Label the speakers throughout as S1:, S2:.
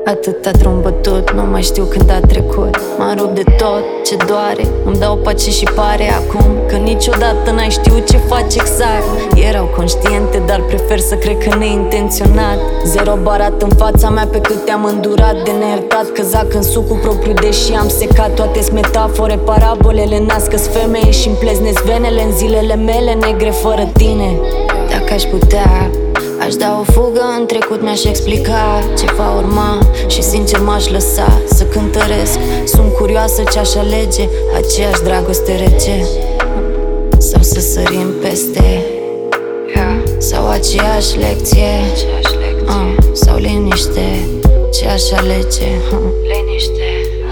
S1: Atâta drum bătut, nu mai știu când a trecut. M-am rupt de tot, ce doare, îmi dau pace și pare acum că niciodată n-ai știut ce faci exact. Erau conștiente, dar prefer să cred că neintenționat. Zero barat în fața mea pe cât te-am îndurat. De neiertat că zac în sucul propriu, deși am secat. Toate-s metafore, parabolele nască-s femeie și-mi pleznesc venele în zilele mele negre fără tine. Dacă aș putea, aș da o fugă în trecut, mi-aș explica ce va urma și sincer m-aș lăsa să cântăresc. Sunt curioasă ce aș alege, aceeași dragoste rece sau să sărim peste, sau aceeași lecție, sau liniște, ce aș alege. Liniște.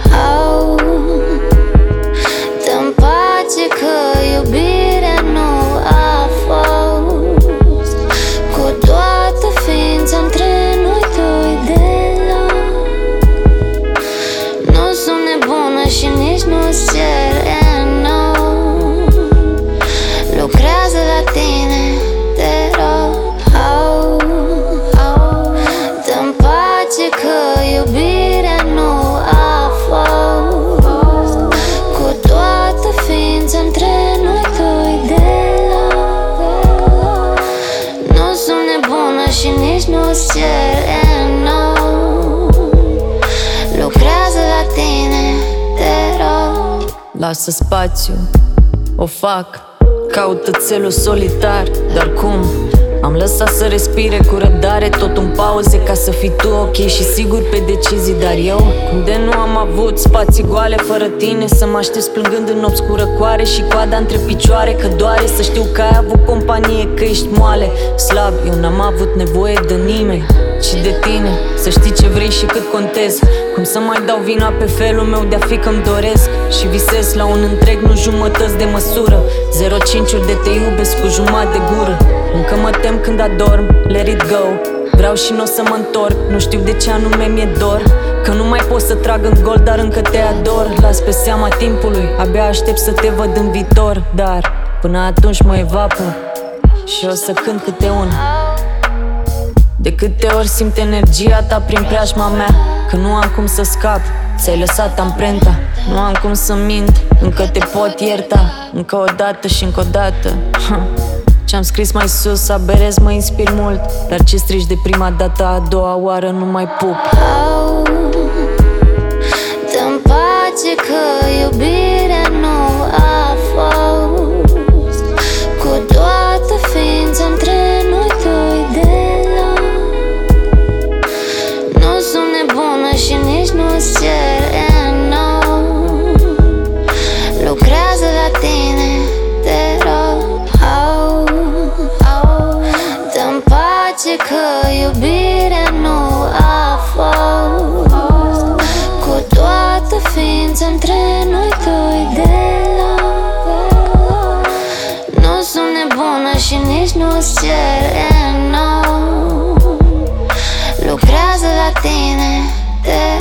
S1: Dă-mi pace că iubirea nu a fost cu toată ființa între noi doi deloc. Nu sunt nebună și nici nu-ți cer nou. Lucrează la tine, te rog. Dă-mi pace că iubirea nu a fost cu toată ființa între noi doi deloc. Nu sunt nebună și nici nu-ți cer nou. Lucrează la tine, te rog. Lasă spațiu, o fac, caută țelul solitar. Dar cum? Am lăsat să respire cu răbdare, tot în pauze ca să fii tu ok și sigur pe decizii. Dar eu, cum de nu am avut spații goale fără tine, să mă aștept plângând în obscură coare și coada între picioare, că doare să știu că ai avut companie, că ești moale. Slab, eu n-am avut nevoie de nimeni, ci de tine. Să știi ce vrei și cât contez. Cum să mai dau vina pe felul meu de a fi că-mi doresc și visez la un întreg, nu jumătăți de măsură. 0,5-uri de te iubesc cu jumătate de gură. Încă mă tem când adorm, let it go. Vreau și n-o să mă întorc, nu știu de ce anume mi-e dor, că nu mai pot să trag în gol, dar încă te ador. Las pe seama timpului, abia aștept să te văd în viitor. Dar până atunci mă evapor și o să cânt câte una. De câte ori simt energia ta prin preajma mea, că nu am cum să scap, ți-ai lăsat amprenta. Nu am cum să mint, încă te pot ierta. Încă o dată și încă o dată. Ce-am scris mai sus, aberez, mă inspir mult. Dar ce strici de prima dată, a doua oară nu mai pup.
S2: Dă-mi pace că iubirea nu a fost cu toată ființa între noi doi deloc. Nu sunt nebună și nici nu-ți cer nou. Lucrează la tine, te rog. Dă-mi pace că iubirea nu a fost cu toată ființa între noi doi deloc. Nu sunt nebună și nici nu-ți cer nou. Lucrează la tine, te